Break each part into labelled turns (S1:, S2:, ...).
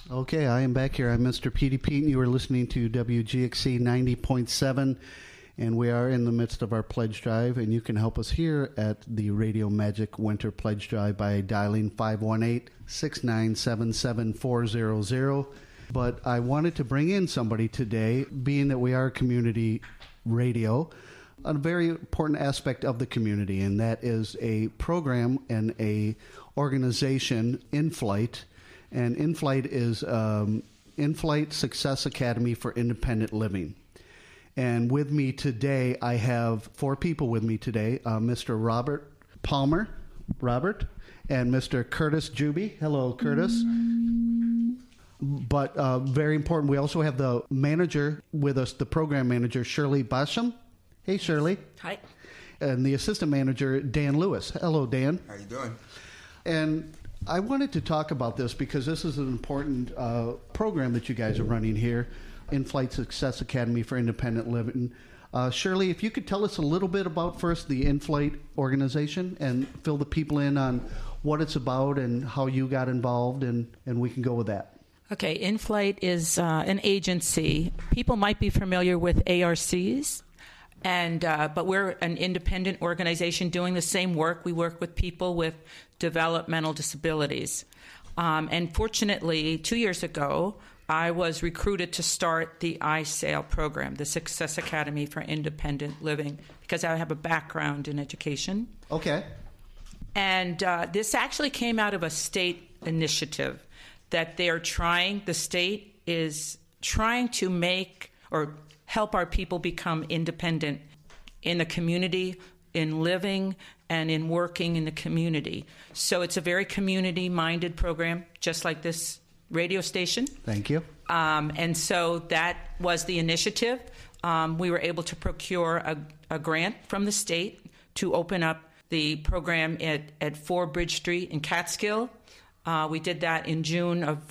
S1: Okay, I am back here. I'm Mr. Petey Pete, and you are listening to WGXC 90.7, and we are in the midst of our pledge drive, and you can help us here at the Radio Magic Winter Pledge Drive by dialing 518-697-7400. But I wanted to bring in somebody today, being that we are community radio, a very important aspect of the community, and that is a program and a organization, InFlight. And InFlight is InFlight Success Academy for Independent Living. And with me today, I have four people with me today, Mr. Robert Palmer, and Mr. Curtis Juby. Hello, Curtis. But very important, we also have the manager with us, the program manager, Shirley Basham. Hey, Shirley.
S2: Hi.
S1: And the assistant manager, Dan Lewis. Hello, Dan.
S3: How you doing?
S1: And I wanted to talk about this because this is an important program that you guys are running here, InFlight Success Academy for Independent Living. Shirley, if you could tell us a little bit about first the InFlight organization and fill the people in on what it's about and how you got involved, and we can go with that.
S2: Okay, InFlight is an agency. People might be familiar with ARCs, but we're an independent organization doing the same work. We work with people with developmental disabilities. And fortunately, 2 years ago, I was recruited to start the ISAIL program, the Success Academy for Independent Living, because I have a background in education.
S1: Okay.
S2: And this actually came out of a state initiative that the state is trying to make or help our people become independent in the community, in living and in working in the community. So it's a very community-minded program, just like this radio station.
S1: Thank you.
S2: And so that was the initiative. We were able to procure a grant from the state to open up the program at 4 Bridge Street in Catskill. We did that in June of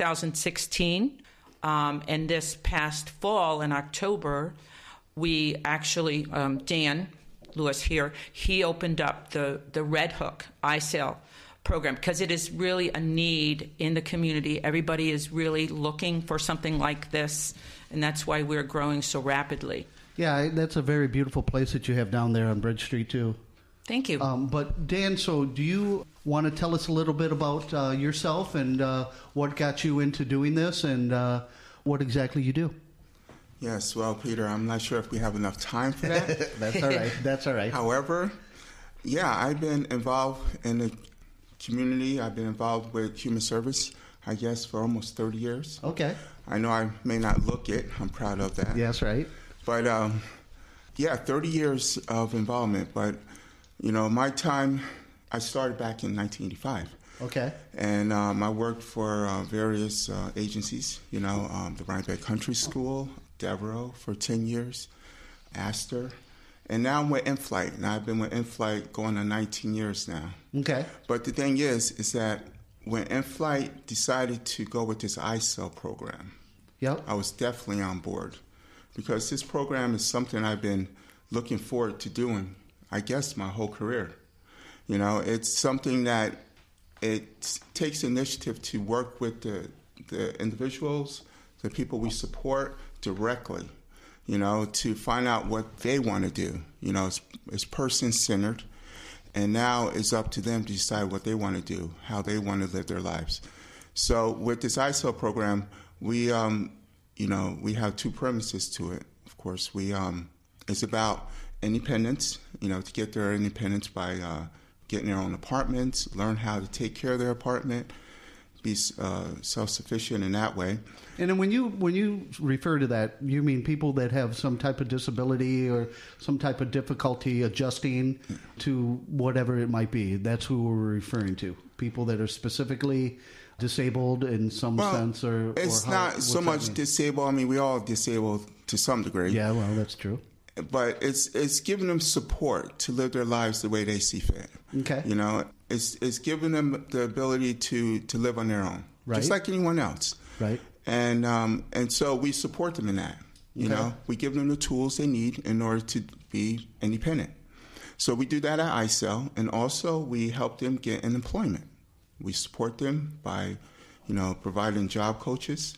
S2: 2016. And this past fall, in October, we actually, Dan Lewis here, he opened up the Red Hook ISAIL program because it is really a need in the community. Everybody is really looking for something like this, and that's why we're growing so rapidly.
S1: Yeah, that's a very beautiful place that you have down there on Bridge Street, too.
S2: Thank you.
S1: But Dan, so do you want to tell us a little bit about yourself and what got you into doing this and what exactly you do?
S3: Yes, well, Peter, I'm not sure if we have enough time for that.
S1: That's all right. That's all right.
S3: However, yeah, I've been involved in the community. I've been involved with human service, I guess, for almost 30 years.
S1: Okay.
S3: I know I may not look it. I'm proud of that.
S1: Yes, right.
S3: But, 30 years of involvement. But, my time, I started back in 1985.
S1: Okay.
S3: And I worked for various agencies, the Rhinebeck Country School, Devereaux for 10 years, Astor, and now I'm with InFlight, and I've been with InFlight going on 19 years now.
S1: Okay.
S3: But the thing is that when InFlight decided to go with this ISAIL program,
S1: yep,
S3: I was definitely on board because this program is something I've been looking forward to doing, I guess, my whole career. It's something that it takes initiative to work with the individuals, the people we support directly, to find out what they want to do. It's person-centered, and now it's up to them to decide what they want to do, how they want to live their lives. So with this ISAIL program, we have 2 premises to it. Of course, it's about independence, to get their independence by getting their own apartments, learn how to take care of their apartment, be self-sufficient in that way.
S1: And then when you refer to that, you mean people that have some type of disability or some type of difficulty adjusting to whatever it might be. That's who we're referring to. People that are specifically disabled in some sense, or
S3: it's not so much disabled. I mean, we all disabled to some degree.
S1: Yeah, well, that's true.
S3: But it's giving them support to live their lives the way they see fit.
S1: Okay.
S3: It's giving them the ability to live on their own,
S1: right,
S3: just like anyone else.
S1: Right.
S3: And so we support them in that. We give them the tools they need in order to be independent. So we do that at ISAIL, and also we help them get an employment. We support them by, providing job coaches.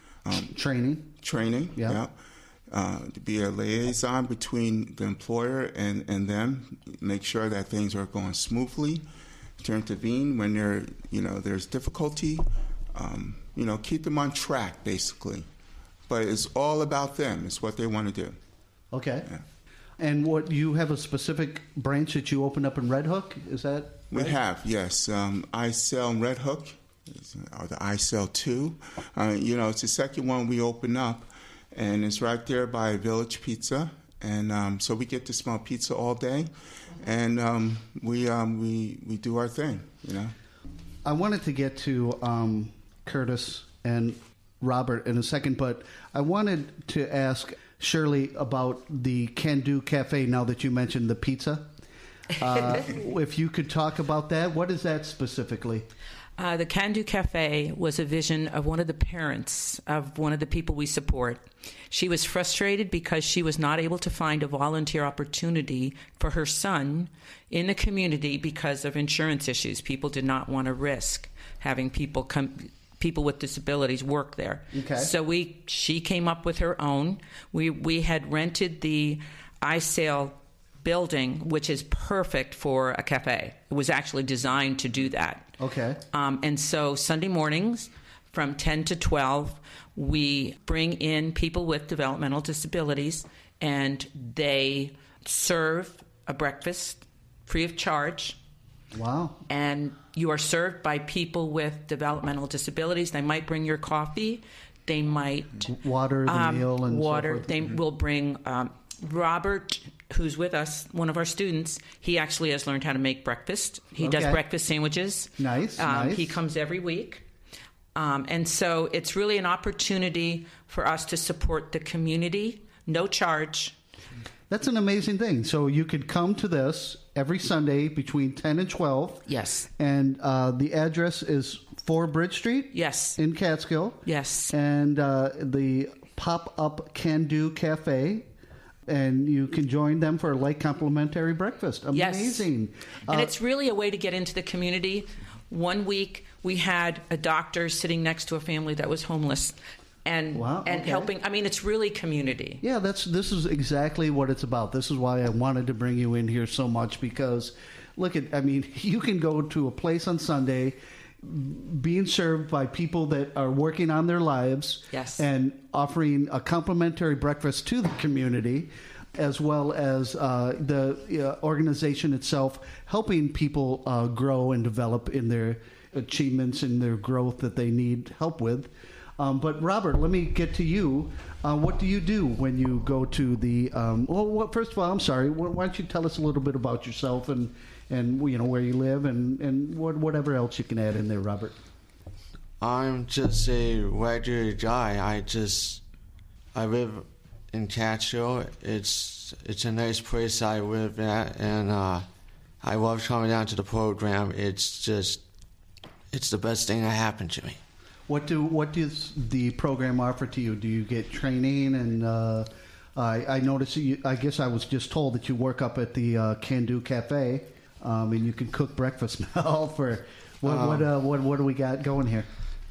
S1: Training.
S3: Yeah. To be a liaison between the employer and them, make sure that things are going smoothly, to intervene when there's difficulty, keep them on track, basically. But it's all about them. It's what they want to do.
S1: Okay.
S3: Yeah.
S1: And what, you have a specific branch that you opened up in Red Hook? Is that right?
S3: We have, yes. iCell in Red Hook, or the iCell 2. It's the second one we open up, and it's right there by Village Pizza. And so we get to smell pizza all day, and we do our thing,
S1: I wanted to get to Curtis and Robert in a second, but I wanted to ask Shirley about the Can Do Cafe, now that you mentioned the pizza. If you could talk about that. What is that specifically?
S2: The Can Do Cafe was a vision of one of the parents of one of the people we support. She was frustrated because she was not able to find a volunteer opportunity for her son in the community because of insurance issues. People did not want to risk having people with disabilities work there.
S1: Okay.
S2: So she came up with her own. We had rented the iSale building, which is perfect for a cafe. It was actually designed to do that.
S1: Okay.
S2: And so Sunday mornings from 10 to 12, we bring in people with developmental disabilities, and they serve a breakfast free of charge.
S1: Wow.
S2: And you are served by people with developmental disabilities. They might bring your coffee. They might...
S1: Water, the meal, and
S2: water.
S1: so forth.
S2: They will bring... Robert, who's with us, one of our students, he actually has learned how to make breakfast. He does breakfast sandwiches.
S1: Nice.
S2: He comes every week. And so it's really an opportunity for us to support the community, no charge.
S1: That's an amazing thing. So you could come to this every Sunday between 10 and 12.
S2: Yes.
S1: And the address is 4 Bridge Street?
S2: Yes.
S1: In Catskill?
S2: Yes.
S1: And the pop-up Can Do Cafe. And you can join them for a light complimentary breakfast. Amazing.
S2: Yes. And it's really a way to get into the community. One week we had a doctor sitting next to a family that was homeless and helping. I mean, it's really community.
S1: Yeah, this is exactly what it's about. This is why I wanted to bring you in here so much, because you can go to a place on Sunday being served by people that are working on their lives,
S2: yes,
S1: and offering a complimentary breakfast to the community, as well as the organization itself helping people grow and develop in their achievements and their growth that they need help with. But Robert, let me get to you. What do you do when you go to the... first of all, I'm sorry. Why don't you tell us a little bit about yourself and where you live and whatever else you can add in there, Robert.
S4: I'm just a regular guy. I live in Catskill. It's a nice place I live at, and I love coming down to the program. It's the best thing that happened to me.
S1: What does the program offer to you? Do you get training? And I noticed I guess I was just told that you work up at the Can Do Cafe, and you can cook breakfast now. For what do we got going here?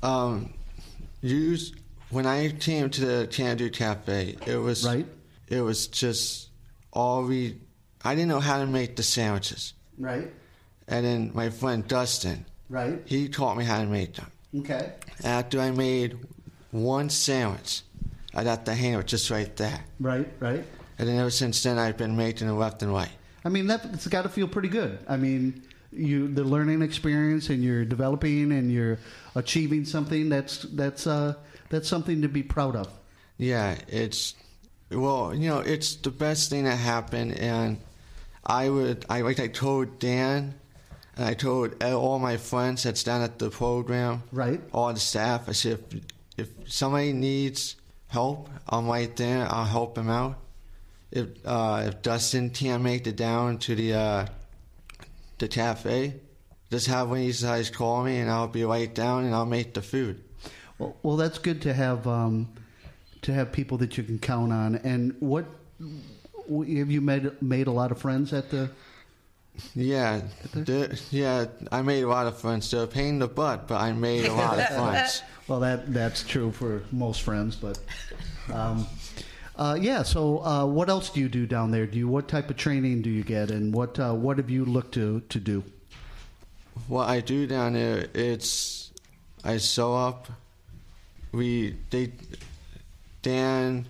S4: When I came to the Can Do Cafe, it was
S1: right.
S4: It was just I didn't know how to make the sandwiches.
S1: Right.
S4: And then my friend Dustin,
S1: right,
S4: he taught me how to make them.
S1: Okay. After
S4: I made one sandwich, I got the hang of it just right there.
S1: Right. And
S4: then ever since then, I've been making it left and right.
S1: I mean, it's got to feel pretty good. I mean, the learning experience, and you're developing and you're achieving something that's something to be proud of.
S4: Yeah, it's the best thing that happened, and I told Dan, and I told all my friends that's down at the program,
S1: right,
S4: all the staff. I said, if somebody needs help, I'm right there. I'll help them out. If Dustin can't make it down to the cafe, just have one of these guys call me, and I'll be right down, and I'll make the food.
S1: Well, that's good to have people that you can count on. And what have you made a lot of friends at the
S4: Yeah, I made a lot of friends. They're a pain in the butt, but I made a lot of friends.
S1: Well, that's true for most friends, but So, what else do you do down there? What type of training do you get, and what have you looked to do?
S4: What I do down there, I sew up. Dan,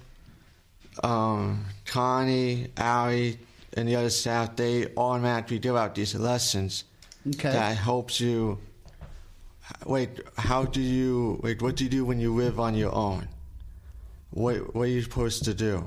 S4: Connie, Allie, and the other staff, they automatically give out these lessons that helps you. What do you do when you live on your own? What are you supposed to do?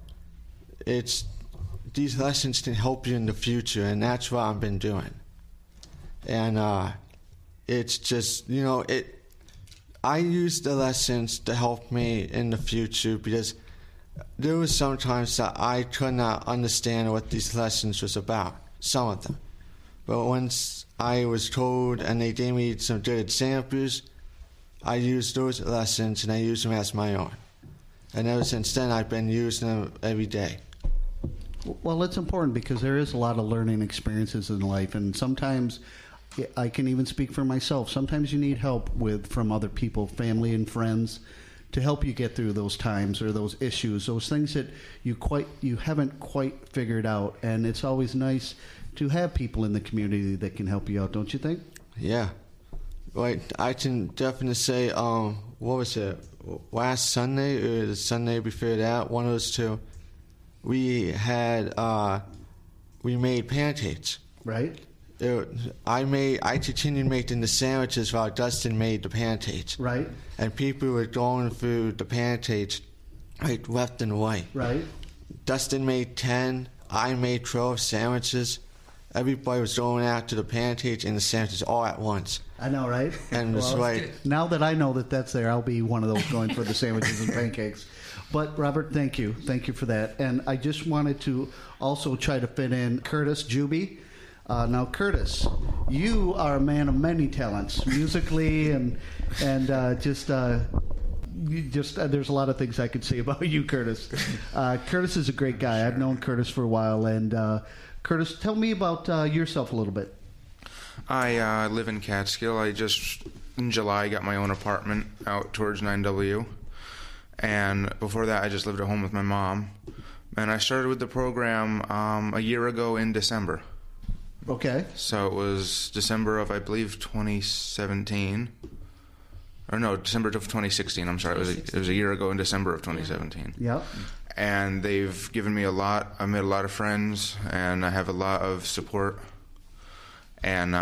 S4: These lessons can help you in the future, and that's what I've been doing. And it's just, I use the lessons to help me in the future, because there were some times that I could not understand what these lessons was about, some of them. But once I was told and they gave me some good examples, I used those lessons and I used them as my own. And ever since then, I've been using them every day.
S1: Well, it's important because there is a lot of learning experiences in life, and sometimes I can even speak for myself. Sometimes you need help from other people, family and friends, to help you get through those times or those issues, those things that you haven't quite figured out. And it's always nice to have people in the community that can help you out, don't you think?
S4: Yeah. Right. I can definitely say, what was it, last Sunday or the Sunday before that, one of those two, we made pancakes.
S1: Right.
S4: I continued making the sandwiches while Dustin made the pancakes.
S1: Right. And
S4: people were going through the pancakes right left and right.
S1: Right.
S4: Dustin made 10. I made 12 sandwiches. Everybody was going after the pancakes and the sandwiches all at once.
S1: I know, right?
S4: And it's right.
S1: Now that I know that that's there, I'll be one of those going for the sandwiches and pancakes. But, Robert, thank you. Thank you for that. And I just wanted to also try to fit in Curtis Juby. Now, Curtis, you are a man of many talents, musically and there's a lot of things I could say about you, Curtis. Curtis is a great guy. I've known Curtis for a while. And, Curtis, tell me about yourself a little bit.
S5: I live in Catskill. I just, in July, got my own apartment out towards 9W. And before that, I just lived at home with my mom. And I started with the program a year ago in December.
S1: Okay.
S5: So it was December of, I believe, 2017. Or no, December of 2016. I'm sorry. It was a year ago in December of 2017.
S1: Yep.
S5: And they've given me a lot. I've made a lot of friends, and I have a lot of support. And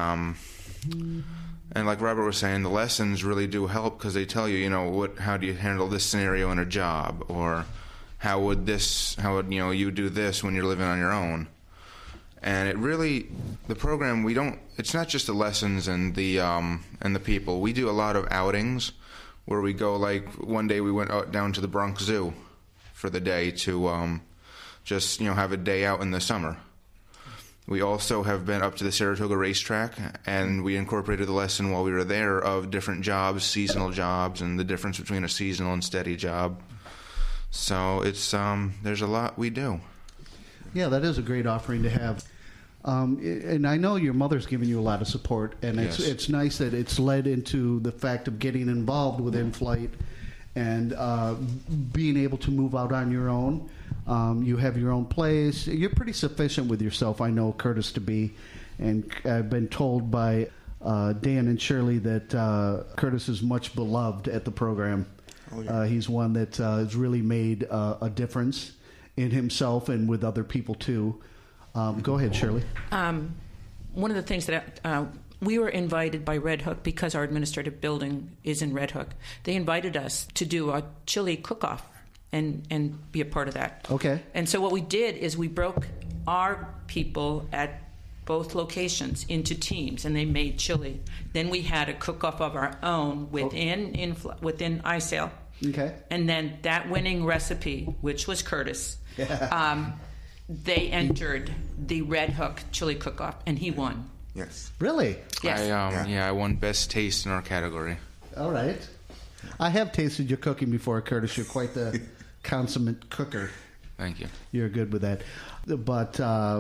S5: like Robert was saying, the lessons really do help because they tell you, how do you handle this scenario in a job, or how would you do this when you're living on your own. And it really, the program, it's not just the lessons and the people. We do a lot of outings where we go, like one day we went out down to the Bronx Zoo for the day to just, have a day out in the summer. We also have been up to the Saratoga racetrack, and we incorporated the lesson while we were there of different jobs, seasonal jobs, and the difference between a seasonal and steady job. So it's there's a lot we do.
S1: Yeah, that is a great offering to have. And I know your mother's given you a lot of support, and
S5: yes.
S1: It's nice that it's led into the fact of getting involved with In-Flight and being able to move out on your own. You have your own place. You're pretty sufficient with yourself, I know, Curtis, to be. And I've been told by Dan and Shirley that Curtis is much beloved at the program.
S3: Oh, yeah.
S1: He's one that has really made a difference in himself and with other people, too. Go ahead, Shirley.
S2: One of the things that we were invited by Red Hook, because our administrative building is in Red Hook. They invited us to do a chili cook-off and be a part of that.
S1: Okay.
S2: And so what we did is we broke our people at both locations into teams, and they made chili. Then we had a cook-off of our own within ISAIL.
S1: Okay.
S2: And then that winning recipe, which was Curtis, they entered the Red Hook chili cook-off, and he won.
S3: Yes.
S1: Really?
S2: Yes.
S5: I won best taste in our category.
S1: All right. I have tasted your cooking before, Curtis. You're quite the consummate cooker.
S5: Thank you.
S1: You're good with that. But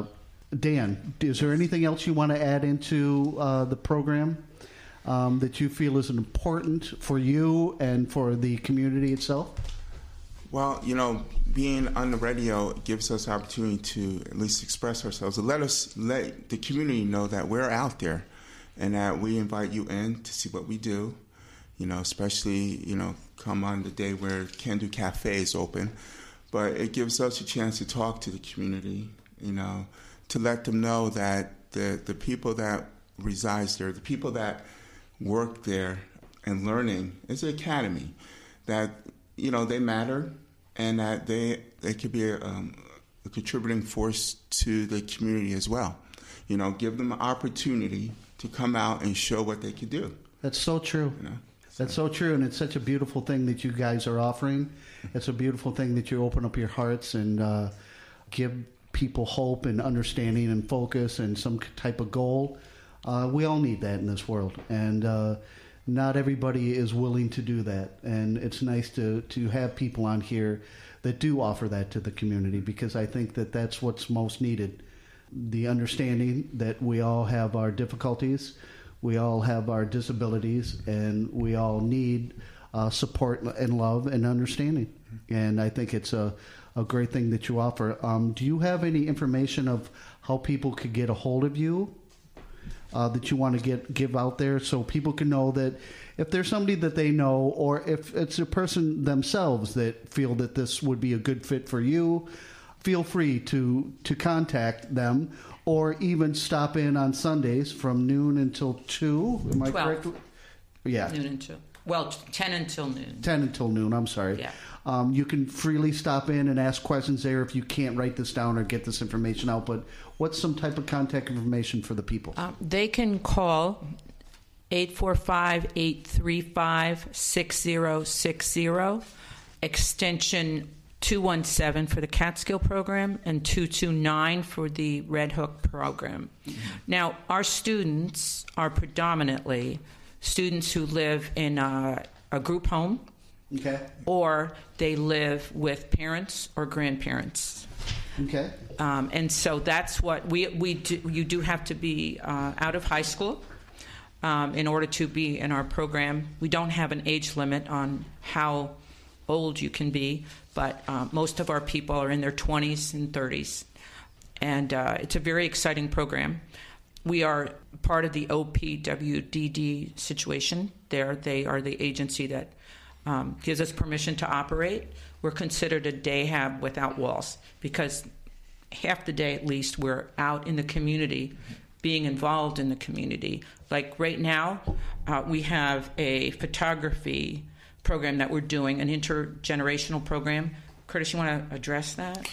S1: Dan, is there anything else you want to add into the program that you feel is important for you and for the community itself?
S3: Well, being on the radio gives us opportunity to at least express ourselves, and let the community know that we're out there and that we invite you in to see what we do, especially, come on the day where Can Do Cafe is open. But it gives us a chance to talk to the community, to let them know that the people that resides there, the people that work there and learning, it's an academy, that, they matter, and that they could be a contributing force to the community as well. Give them an opportunity to come out and show what they could do.
S1: That's so true. That's so true, and it's such a beautiful thing that you guys are offering. It's a beautiful thing that you open up your hearts and give people hope and understanding and focus and some type of goal. We all need that in this world, and not everybody is willing to do that. And it's nice to have people on here that do offer that to the community, because I think that that's what's most needed. The understanding that we all have our difficulties, we all have our disabilities, and we all need support and love and understanding. And I think it's a great thing that you offer. Do you have any information of how people could get a hold of you that you want to give out there, so people can know that if there's somebody that they know, or if it's a person themselves that feel that this would be a good fit for you, feel free to contact them, or even stop in on Sundays from noon until 2. Am I
S2: 12.
S1: correct? Yeah.
S2: Noon until, 10 until noon.
S1: 10 until noon, I'm sorry.
S2: Yeah.
S1: You can freely stop in and ask questions there if you can't write this down or get this information out. But what's some type of contact information for the people?
S2: They can call 845-835-6060, extension 217 for the Catskill program and 229 for the Red Hook program. Mm-hmm. Now, our students are predominantly students who live in a group home.
S1: Okay.
S2: Or they live with parents or grandparents.
S1: Okay.
S2: And so that's what we do. You do have to be out of high school in order to be in our program. We don't have an age limit on how old you can be, but most of our people are in their 20s and 30s. And it's a very exciting program. We are part of the OPWDD situation. They are the agency that gives us permission to operate. We're considered a day hab without walls, because half the day at least we're out in the community, being involved in the community. Like right now, we have a photography program that we're doing, an intergenerational program. Curtis, you want to address that?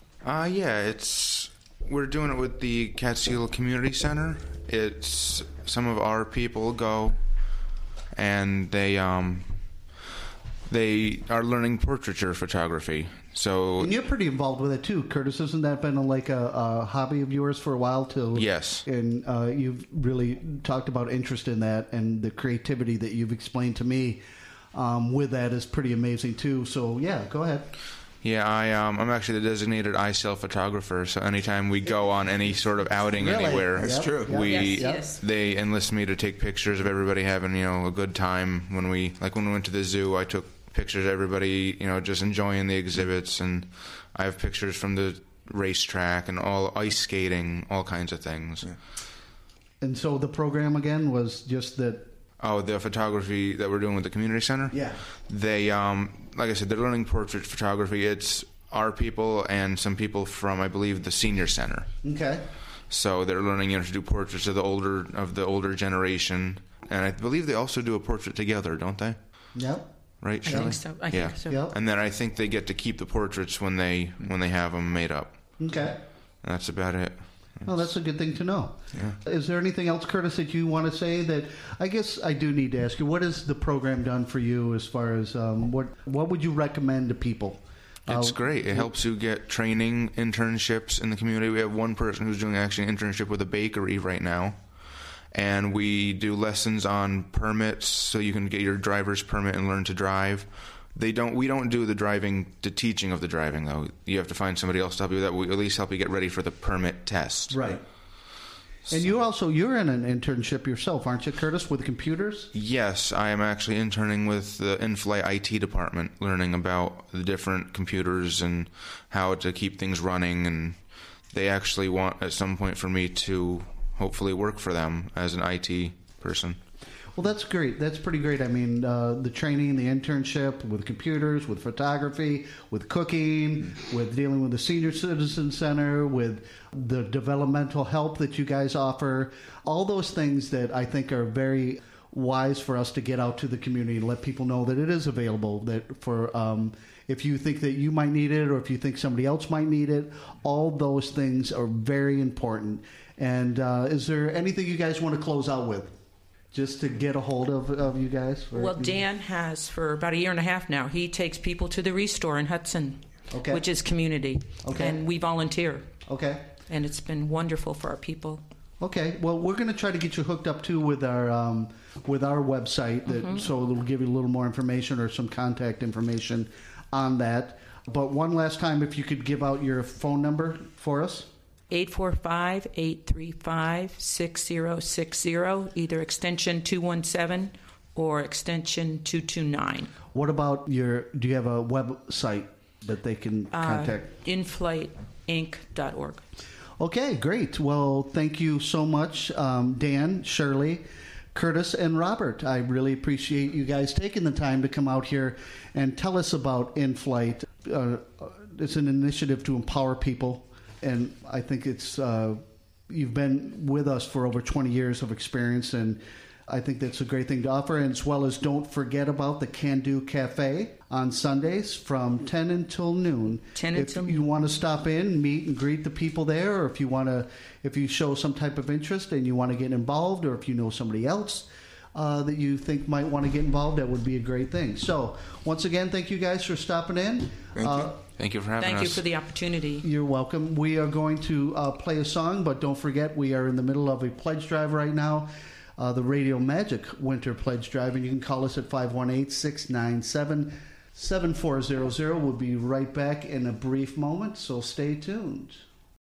S5: We're doing it with the Catskill Community Center. It's some of our people go, and they are learning portraiture photography. So,
S1: and you're pretty involved with it too, Curtis. Hasn't that been a hobby of yours for a while too?
S5: Yes.
S1: And you've really talked about interest in that, and the creativity that you've explained to me with that is pretty amazing too. So yeah, go ahead.
S5: Yeah, I'm actually the designated iCell photographer. So anytime we go on any sort of outing anywhere,
S3: that's true.
S5: They enlist me to take pictures of everybody having a good time. When we went to the zoo, I took pictures of everybody just enjoying the exhibits, and I have pictures from the racetrack and all ice skating, all kinds of things. Yeah.
S1: And so the program again was just that.
S5: Oh, the photography that we're doing with the community center?
S1: Yeah.
S5: They, like I said, they're learning portrait photography. It's our people and some people from, I believe, the senior center.
S1: Okay.
S5: So they're learning to do portraits of the older generation. And I believe they also do a portrait together, don't they?
S1: Yep.
S5: Right, Shelley?
S2: I think so.
S1: Yep.
S5: And then I think they get to keep the portraits when they have them made up.
S1: Okay.
S5: And that's about it.
S1: Well, that's a good thing to know.
S5: Yeah.
S1: Is there anything else, Curtis, that you want to say? That I guess I do need to ask you. What has the program done for you as far as what would you recommend to people?
S5: It's great. It helps you get training, internships in the community. We have one person who's doing actually an internship with a bakery right now. And we do lessons on permits so you can get your driver's permit and learn to drive. We don't do the teaching of the driving, though. You have to find somebody else to help you with that. We at least help you get ready for the permit test.
S1: Right. And you're in an internship yourself, aren't you, Curtis, with computers?
S5: Yes, I am actually interning with the in-flight IT department, learning about the different computers and how to keep things running. And they actually want, at some point, for me to hopefully work for them as an IT person.
S1: Well, that's great. That's pretty great. I mean, the training, the internship with computers, with photography, with cooking, with dealing with the Senior Citizen Center, with the developmental help that you guys offer, all those things that I think are very wise for us to get out to the community and let people know that it is available, that for if you think that you might need it or if you think somebody else might need it, all those things are very important. And is there anything you guys want to close out with? Just to get a hold of you guys?
S2: Well, Dan has for about a year and a half now. He takes people to the Restore in Hudson, which is community. Okay. And we volunteer.
S1: Okay.
S2: And it's been wonderful for our people.
S1: Okay. Well, we're going to try to get you hooked up, too, with our website, so it'll give you a little more information or some contact information on that. But one last time, if you could give out your phone number for us. 845-835-6060, either extension 217 or extension 229. What about do you have a website that they can contact?
S2: inflightinc.org.
S1: Okay, great. Well, thank you so much, Dan, Shirley, Curtis, and Robert. I really appreciate you guys taking the time to come out here and tell us about InFlight. It's an initiative to empower people. And I think it's you've been with us for over 20 years of experience, and I think that's a great thing to offer. And as well as don't forget about the Can Do Cafe on Sundays from 10 until noon. If you want to stop in, meet and greet the people there, or if you show some type of interest and you want to get involved, or if you know somebody else that you think might want to get involved, that would be a great thing. So once again, thank you guys for stopping in.
S3: Thank you.
S5: Thank you for having us.
S2: Thank you for the opportunity.
S1: You're welcome. We are going to play a song, but don't forget we are in the middle of a pledge drive right now, the Radio Magic Winter Pledge Drive, and you can call us at 518-697-7400. We'll be right back in a brief moment, so stay tuned.